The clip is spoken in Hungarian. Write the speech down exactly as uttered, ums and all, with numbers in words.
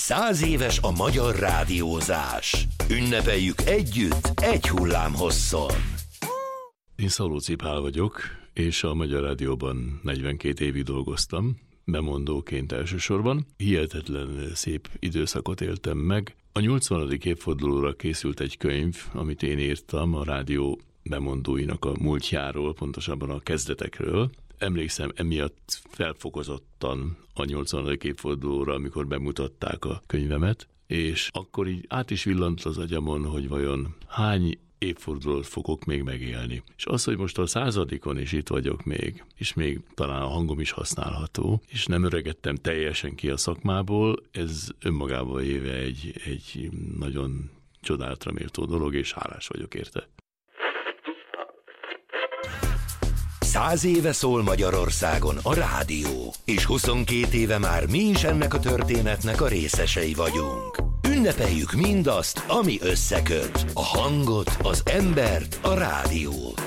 Száz éves a magyar rádiózás. Ünnepeljük együtt, egy hullámhosszon. Én Szalóci Pál vagyok, és a Magyar Rádióban negyvenkét évig dolgoztam, bemondóként elsősorban. Hihetetlen szép időszakot éltem meg. A nyolcvanadik évfordulóra készült egy könyv, amit én írtam a rádió bemondóinak a múltjáról, pontosabban a kezdetekről. Emlékszem emiatt felfokozottan a nyolcvanadik évfordulóra, amikor bemutatták a könyvemet, és akkor így át is villant az agyamon, hogy vajon hány évfordulót fogok még megélni. És az, hogy most a századikon is itt vagyok még, és még talán a hangom is használható, és nem öregedtem teljesen ki a szakmából, ez önmagában éve egy, egy nagyon csodálatra méltó dolog, és hálás vagyok érte. Száz éve szól Magyarországon a rádió, és huszonkét éve már mi is ennek a történetnek a részesei vagyunk. Ünnepeljük mindazt, ami összeköt. A hangot, az embert, a rádiót.